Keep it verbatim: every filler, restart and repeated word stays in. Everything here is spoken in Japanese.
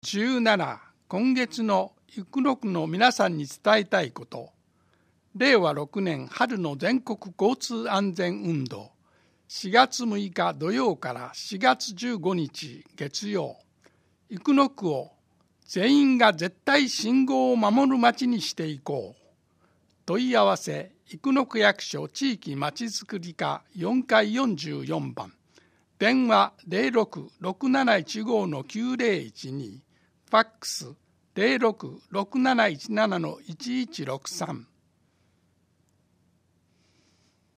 じゅうなな、今月の生野区の皆さんに伝えたいこと。れいわろくねん春の全国交通安全運動。しがつむいか土曜からしがつじゅうごにち月曜。生野区を全員が絶対信号を守る街にしていこう。問い合わせ、生野区役所地域まちづくり課よんかいよんじゅうよんばん。電話 ゼロろく ろくなないちご のきゅうぜろいちに。ファックス ゼロろく ろくなないちなな のいちいちろくさん